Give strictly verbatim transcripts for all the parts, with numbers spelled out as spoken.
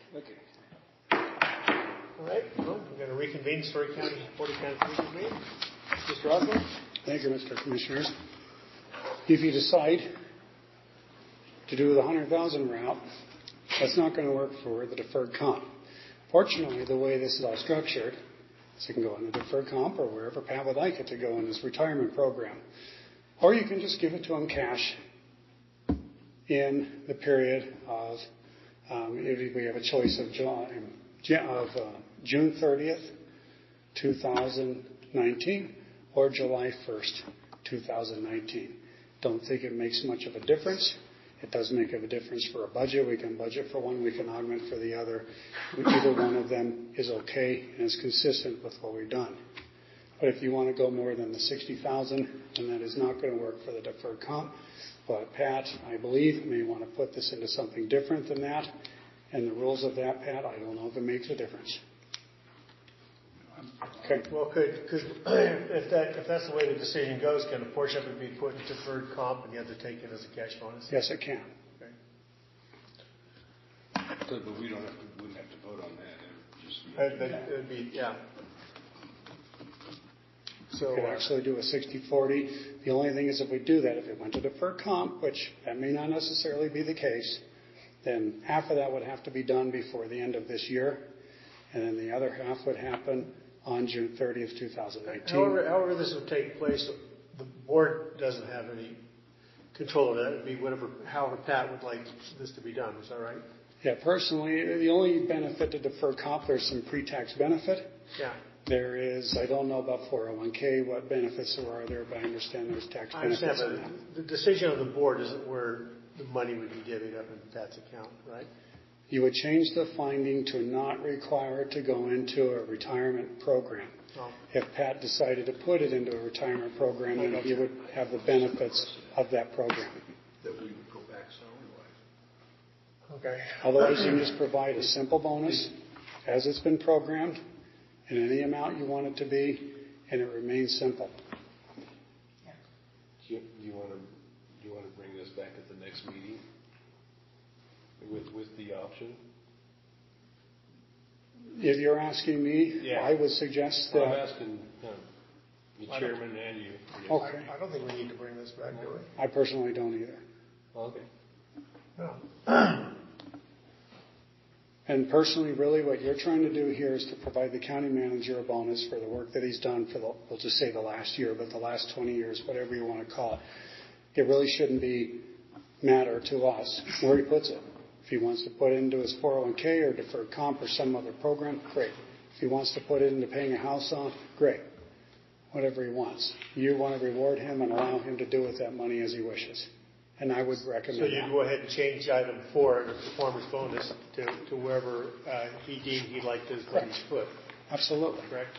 Okay. All right. Well, we're going to reconvene Story County Board of County Commissioners meeting. Mister Osborne. Thank you, Mister Commissioners. If you decide to do the one hundred thousand route, that's not going to work for the deferred comp. Fortunately, the way this is all structured, so it can go in the deferred comp or wherever Pat would like it to go in his retirement program. Or you can just give it to him cash in the period of, um, we have a choice of, July, of uh, June thirtieth, two thousand nineteen or July first, two thousand nineteen. Don't think it makes much of a difference. It does make a difference for a budget. We can budget for one, we can augment for the other. Either one of them is okay and is consistent with what we've done. But if you want to go more than the sixty thousand, then that is not going to work for the deferred comp. But Pat, I believe, may want to put this into something different than that. And the rules of that, Pat, I don't know if it makes a difference. Okay. Well, could, could if that if that's the way the decision goes, can a portion of it be put into deferred comp and you have to take it as a cash bonus? Yes, it can. Okay. But we don't have to. We wouldn't have to vote on that. It just It'd, it'd be yeah. So we could actually do a sixty forty. The only thing is if we do that, if it went to deferred comp, which that may not necessarily be the case, then half of that would have to be done before the end of this year, and then the other half would happen on June thirtieth, two thousand nineteen. However, however this would take place, the board doesn't have any control of that. It would be whatever, however Pat would like this to be done. Is that right? Yeah, personally, the only benefit to deferred comp, there's some pre-tax benefit. Yeah. There is, I don't know about four oh one k, what benefits there are there, but I understand there's tax I benefits. understand, but the decision of the board isn't where the money would be divvied up in Pat's account, right? You would change the finding to not require it to go into a retirement program. Oh. If Pat decided to put it into a retirement program, then he would have the benefits of that program. That we would go back salary-wise. Okay. Otherwise, you just provide a simple bonus as it's been programmed in any amount you want it to be, and it remains simple. Do you, do you want to do you want to bring this back at the next meeting? With with the option? If you're asking me, yeah. I would suggest that. I'm asking uh, the chairman and you. Okay. I, I don't think we need to bring this back, do we? I personally don't either. Okay. No. And personally, really, what you're trying to do here is to provide the county manager a bonus for the work that he's done for the, we'll just say the last year, but the last twenty years, whatever you want to call it. It really shouldn't be matter to us where he puts it. If he wants to put it into his four oh one k or deferred comp or some other program, great. If he wants to put it into paying a house off, great. Whatever he wants. You want to reward him and allow him to do with that money as he wishes. And I would recommend So you that. go ahead and change item four, the performance bonus, to, to wherever uh, he deemed he'd like those monies put. Absolutely. Correct?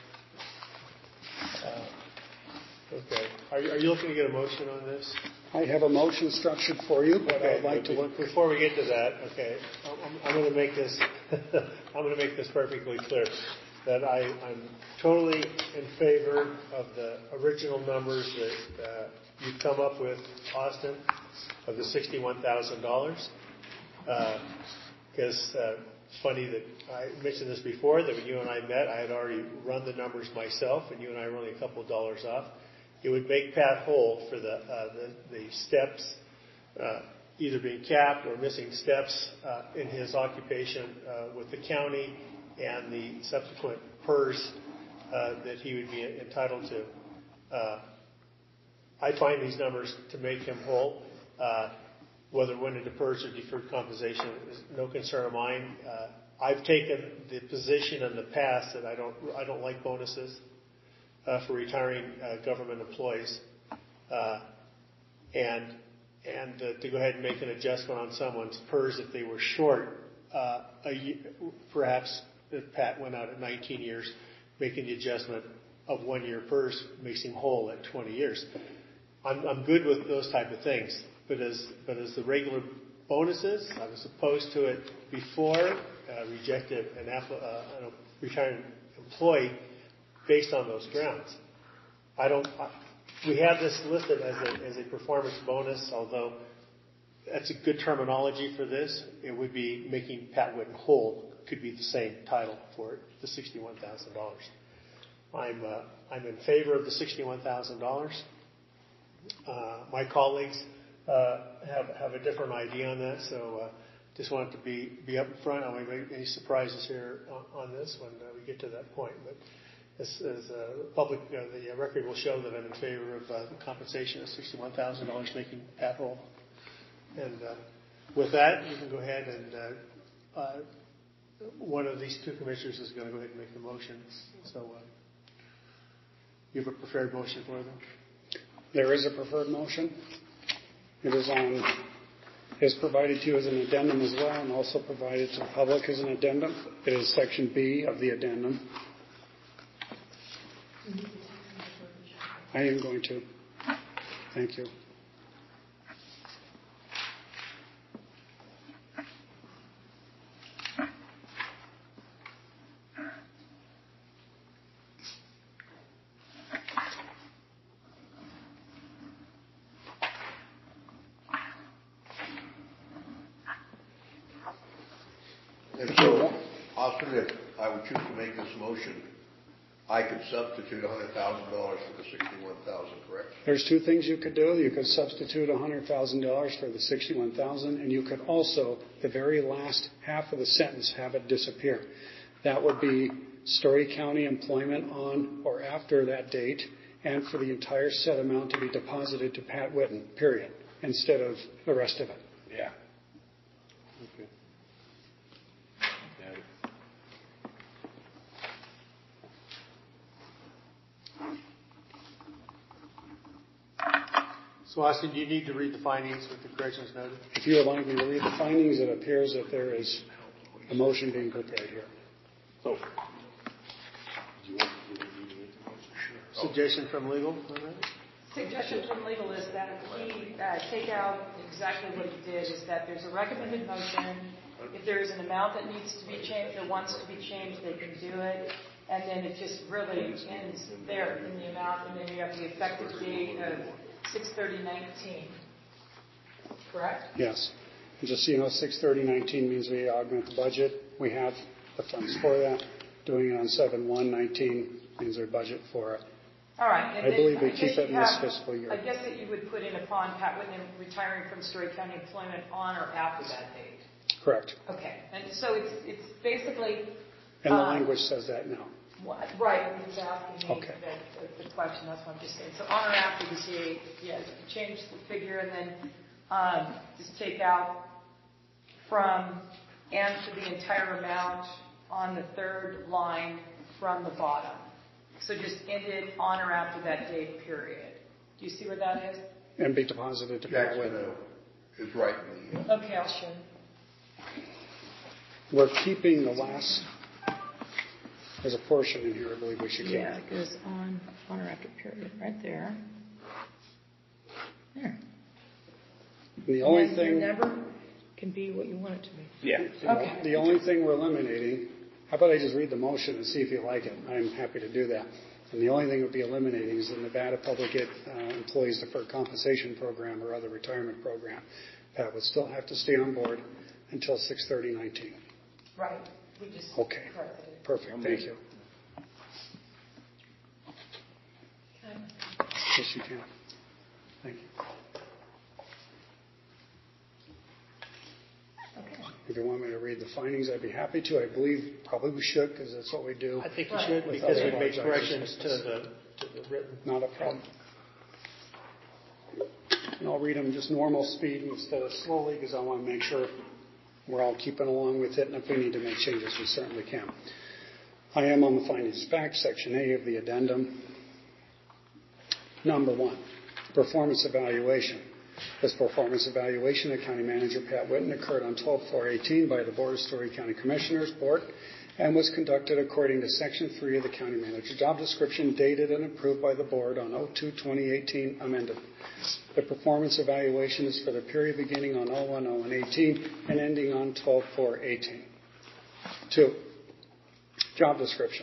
Uh, okay. Are you, are you looking to get a motion on this? I have a motion structured for you, but okay, I'd like but to work. Before we get to that, okay, I'm, I'm going to make this. I'm going to make this perfectly clear that I, I'm totally in favor of the original numbers that uh, you've come up with, Austin, of the sixty-one thousand dollars. Because uh, uh, it's funny that I mentioned this before, that when you and I met, I had already run the numbers myself, and you and I were only a couple of dollars off. It would make Pat whole for the uh, the, the steps, uh, either being capped or missing steps uh, in his occupation uh, with the county and the subsequent P E R S uh, that he would be entitled to. Uh, I find these numbers to make him whole. Uh, whether it went into P E R S or deferred compensation is no concern of mine. Uh, I've taken the position in the past that I don't I don't like bonuses. Uh, for retiring uh, government employees, uh, and and uh, to go ahead and make an adjustment on someone's P E R S if they were short, uh, a year, perhaps if Pat went out at nineteen years, making the adjustment of one year P E R S makes him whole at twenty years. I'm, I'm good with those type of things, but as but as the regular bonuses, I was opposed to it before, uh, rejected an afflu- uh, a retiring employee based on those grounds. I don't. I, we have this listed as a as a performance bonus, although that's a good terminology for this. It would be making Pat Whitten whole. Could be the same title for it, the sixty-one thousand dollars. I'm uh, I'm in favor of the sixty-one thousand dollars. Uh, my colleagues uh, have have a different idea on that, so uh, just wanted to be be up in front. I don't want any surprises here on, on this when uh, we get to that point. But as, as uh, public, uh, the record will show that I'm in favor of uh, the compensation of sixty-one thousand dollars, making Pat whole. And uh, with that, you can go ahead and uh, uh, one of these two commissioners is going to go ahead and make the motion. So uh, you have a preferred motion for them? There is a preferred motion. It is on, is provided to you as an addendum as well, and also provided to the public as an addendum. It is section B of the addendum. I am going to. Thank you. And so, Austin, if I would choose to make this motion, I could substitute one hundred thousand dollars for the sixty-one thousand dollars, correct? There's two things you could do. You could substitute one hundred thousand dollars for the sixty-one thousand dollars, and you could also, the very last half of the sentence, have it disappear. That would be Story County employment on or after that date, and for the entire set amount to be deposited to Pat Whitten, period, instead of the rest of it. Yeah. Okay. Got it. So, Austin, do you need to read the findings with the corrections noted? If you would like me to read the findings, it appears that there is a motion being prepared here. So, do you want to do the Suggestion from legal on that? Suggestion from legal is that he uh, take out exactly what he did, is that there's a recommended motion. If there is an amount that needs to be changed or wants to be changed, they can do it. And then it just really ends there in the amount, and then you have the effective date of six thirty nineteen. Correct? Yes. And just so you know, six thirty nineteen means we augment the budget. We have the funds for that. Doing it on seven one nineteen means our budget for it. All right. And I then believe we I keep guess it in you this have- fiscal year. I guess that you would put in upon Pat Whitten retiring from Story County employment on or after that date. Correct. Okay. And so it's it's basically. And the uh, language says that now. What? Right, he was asking me Okay. the, the question, that's what I'm just saying. So on or after the date, yes, change the figure and then um, just take out from and for the entire amount on the third line from the bottom. So just end it on or after that date, period. Do you see where that is? And be deposited to Pat Jackson Whitten. uh, is right in the, uh, Okay, I'll show you. We're keeping the last, there's a portion in here I believe we should keep. Yeah, it goes on, on or after period, right there. There. The only And your thing, number can be what you want it to be. Yeah. Okay. the only thing we're eliminating, how about I just read the motion and see if you like it? I'm happy to do that. And the only thing we'd be eliminating is the Nevada Public uh, Employees Deferred Compensation Program or other retirement program. Pat would still have to stay on board until six thirty nineteen. Right. We just Okay. corrected it. Perfect. Thank you. Okay. Yes, you can. Thank you. Okay. If you want me to read the findings, I'd be happy to. I believe probably we should because that's what we do. I think you Right. should, With because we other made large corrections items. to the, to the written. Not a problem. And I'll read them just normal speed instead of slowly because I want to make sure we're all keeping along with it. And if we need to make changes, we certainly can. I am on the findings of fact, section A of the addendum. Number one, performance evaluation. This performance evaluation of County Manager Pat Whitten occurred on twelve four eighteen by the Board of Story County Commissioners Board and was conducted according to Section three of the County Manager job description dated and approved by the Board on oh two twenty eighteen amended. The performance evaluation is for the period beginning on oh one oh eighteen and ending on twelve four eighteen. Two, job description.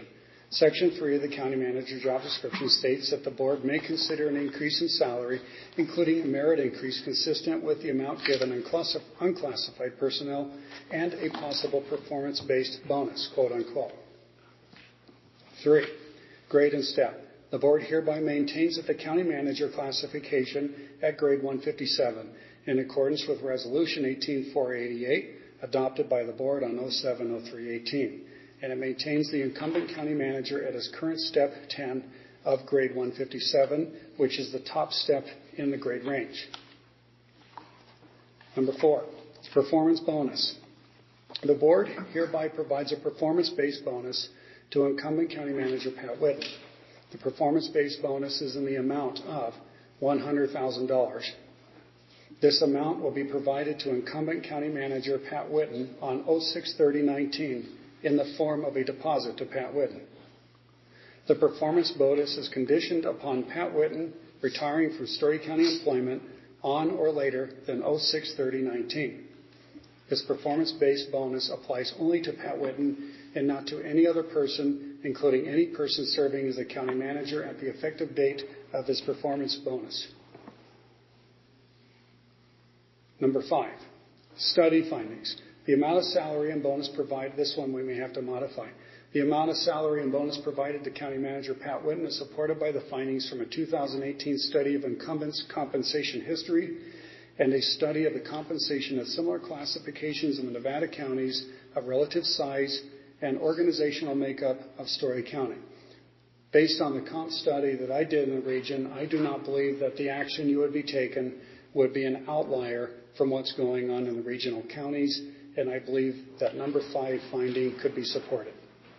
Section three of the county manager job description states that the board may consider an increase in salary, including a merit increase consistent with the amount given in unclassified personnel and a possible performance-based bonus, quote unquote. Three, grade and step. The board hereby maintains that the county manager classification at grade one fifty-seven in accordance with Resolution eighteen four eighty-eight adopted by the board on oh seven oh three eighteen. And it maintains the incumbent county manager at his current step ten of grade one fifty-seven, which is the top step in the grade range. Number four, performance bonus. The board hereby provides a performance-based bonus to incumbent county manager Pat Whitten. The performance-based bonus is in the amount of one hundred thousand dollars. This amount will be provided to incumbent county manager Pat Whitten on oh six thirty nineteen in the form of a deposit to Pat Whitten. The performance bonus is conditioned upon Pat Whitten retiring from Story County employment on or later than oh six thirty nineteen. This performance-based bonus applies only to Pat Whitten and not to any other person, including any person serving as a county manager at the effective date of this performance bonus. Number five, study findings. The amount of salary and bonus provided, this one we may have to modify. The amount of salary and bonus provided to County Manager Pat Whitten is supported by the findings from a two thousand eighteen study of incumbents' compensation history and a study of the compensation of similar classifications in the Nevada counties of relative size and organizational makeup of Story County. Based on the comp study that I did in the region, I do not believe that the action you would be taken would be an outlier from what's going on in the regional counties, and I believe that number five finding could be supported.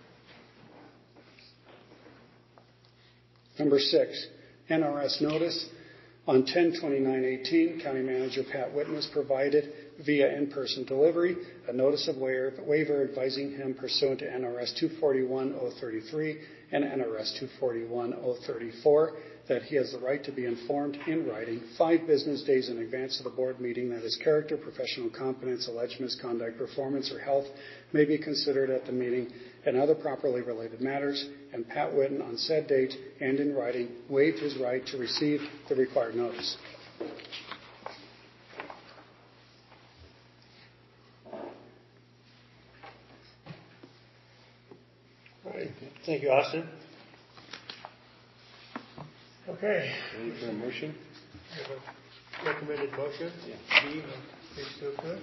Number six, N R S notice. On ten twenty-nine eighteen, County Manager Pat Whitten has provided via in-person delivery a notice of waiver advising him pursuant to N R S two forty-one oh thirty-three and N R S two forty-one oh thirty-four that he has the right to be informed in writing five business days in advance of the board meeting that his character, professional competence, alleged misconduct, performance, or health may be considered at the meeting and other properly related matters, and Pat Whitten on said date and in writing waived his right to receive the required notice. All right. Thank you, Austin. Okay. Ready for a motion? We have a recommended motion. Yeah. B, please do good.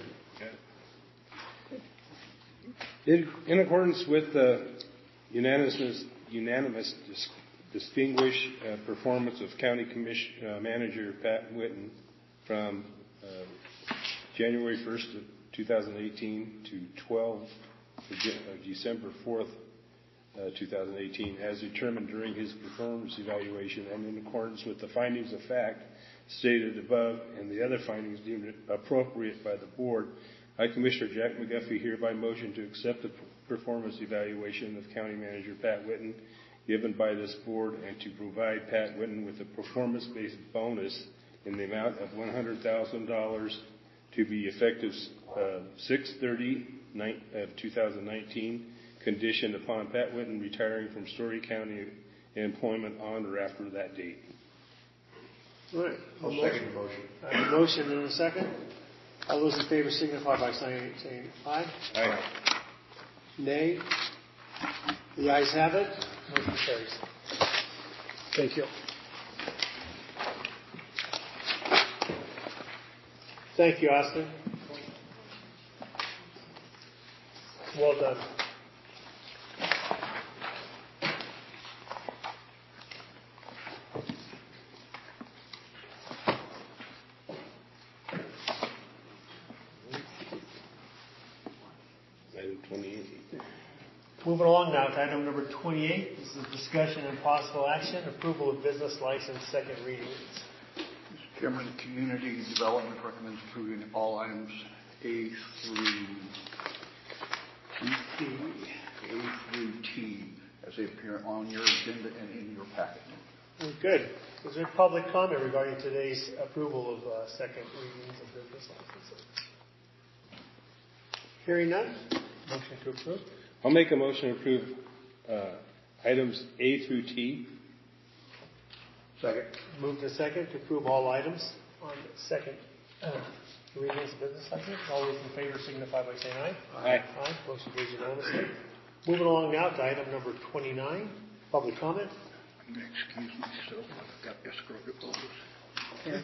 In, in accordance with the unanimous, unanimous dis, distinguished uh, performance of County Commission, uh, Manager Pat Whitten from uh, January first of two thousand eighteen to twelve uh, December fourth, uh, two thousand eighteen, as determined during his performance evaluation, and in accordance with the findings of fact stated above and the other findings deemed appropriate by the board, I, Commissioner Jack McGuffey, hereby motion to accept the performance evaluation of County Manager Pat Whitten given by this board and to provide Pat Whitten with a performance-based bonus in the amount of one hundred thousand dollars to be effective uh, six thirty of two thousand nineteen, conditioned upon Pat Whitten retiring from Story County employment on or after that date. All right. I'll A second the motion. I have a motion and a second. All those in favor signify by saying, saying aye. Aye. Nay. The ayes have it. Motion carries. Thank you. Thank you, Austin. Well done. Item twenty-eight. Moving along now to item number twenty-eight. This is discussion and possible action, approval of business license, second readings. Mister Chairman, Community Development recommends approving all items A through T, A through T, as they appear on your agenda and in your packet. Very good. Is there public comment regarding today's approval of uh, second readings of business licenses? Hearing none. Motion to approve. I'll make a motion to approve uh, items A through T. Second. Moved to second to approve all items on the second uh, readings of business license. All those in favor signify by saying aye. Aye. Aye. Motion carries unanimously. Moving along now to item number twenty-nine, public comment. Excuse myself, I've got escrow to close. Yeah.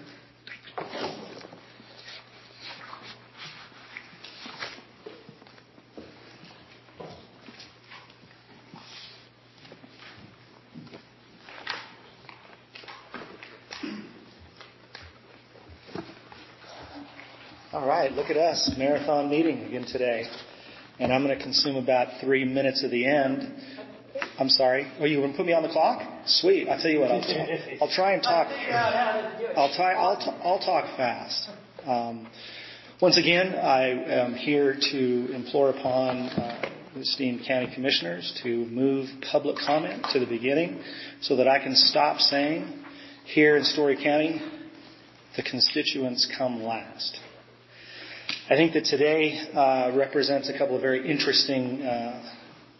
All right, look at us, marathon meeting again today. And I'm going to consume about three minutes of the end. I'm sorry. Oh, you want to put me on the clock? Sweet. I'll tell you what. I'll, t- I'll try and talk. I'll try. I'll, t- I'll talk fast. Um, once again, I am here to implore upon uh, the esteemed county commissioners to move public comment to the beginning, so that I can stop saying, here in Story County, the constituents come last. I think that today uh, represents a couple of very interesting uh,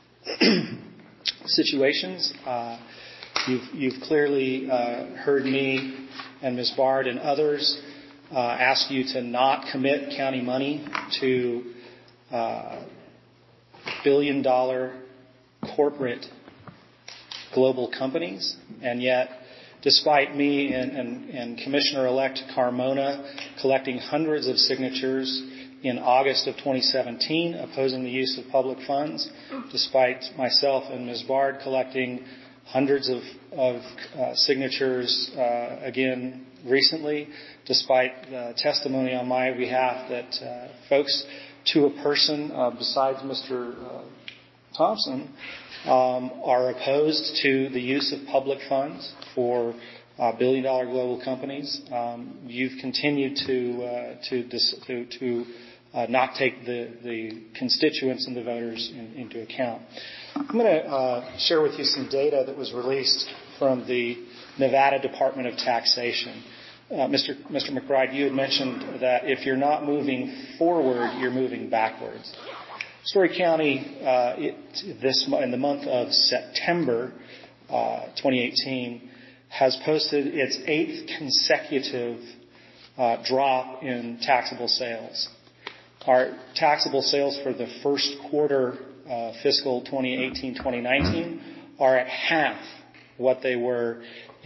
situations. Uh, you've, you've clearly uh, heard me and Miz Bard and others uh, ask you to not commit county money to uh, billion-dollar corporate global companies, and yet, despite me and, and, and Commissioner-elect Carmona collecting hundreds of signatures in August of twenty seventeen opposing the use of public funds, despite myself and Miz Bard collecting hundreds of, of uh, signatures uh, again recently, despite uh, testimony on my behalf that uh, folks to a person uh, besides Mister Uh, Thompson um, are opposed to the use of public funds for uh, billion-dollar global companies. Um, you've continued to uh, to dis- to, to uh, not take the, the constituents and the voters in, into account. I'm going to uh, share with you some data that was released from the Nevada Department of Taxation. Uh, Mister Mister McBride, you had mentioned that if you're not moving forward, you're moving backwards. Story County, uh, it, this in the month of September uh, twenty eighteen, has posted its eighth consecutive uh, drop in taxable sales. Our taxable sales for the first quarter uh, fiscal twenty eighteen twenty nineteen are at half what they were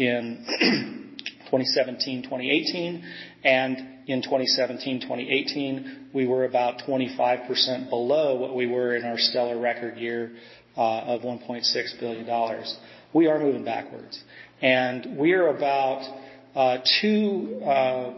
in twenty seventeen twenty eighteen, and in twenty seventeen twenty eighteen we were about twenty-five percent below what we were in our stellar record year uh, of one point six billion dollars. We are moving backwards, and we are about uh, two uh,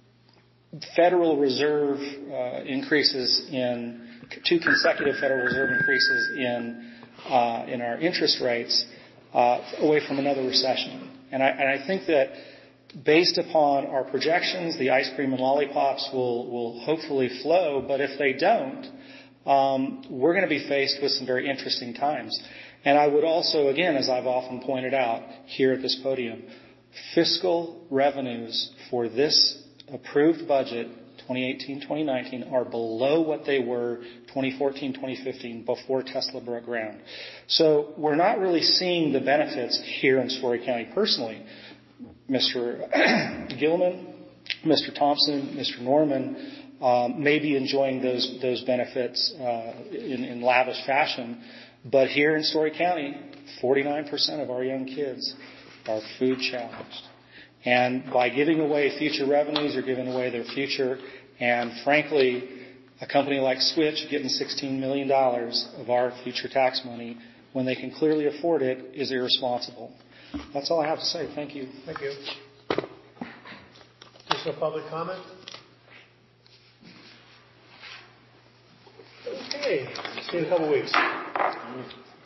Federal Reserve uh, increases in two consecutive Federal Reserve increases in uh, in our interest rates uh, away from another recession. And I, and I think that based upon our projections, the ice cream and lollipops will will hopefully flow. But if they don't, um, we're going to be faced with some very interesting times. And I would also, again, as I've often pointed out here at this podium, fiscal revenues for this approved budget, twenty eighteen twenty nineteen, are below what they were twenty fourteen twenty fifteen before Tesla broke ground. So we're not really seeing the benefits here in Story County personally. Mister Gilman, Mister Thompson, Mister Norman um, may be enjoying those those benefits uh, in, in lavish fashion, but here in Story County, forty-nine percent of our young kids are food challenged. And by giving away future revenues, you're giving away their future. And frankly, a company like Switch getting sixteen million dollars of our future tax money when they can clearly afford it is irresponsible. That's all I have to say. Thank you. Thank you. Additional public comment? Okay. See you in a couple of weeks.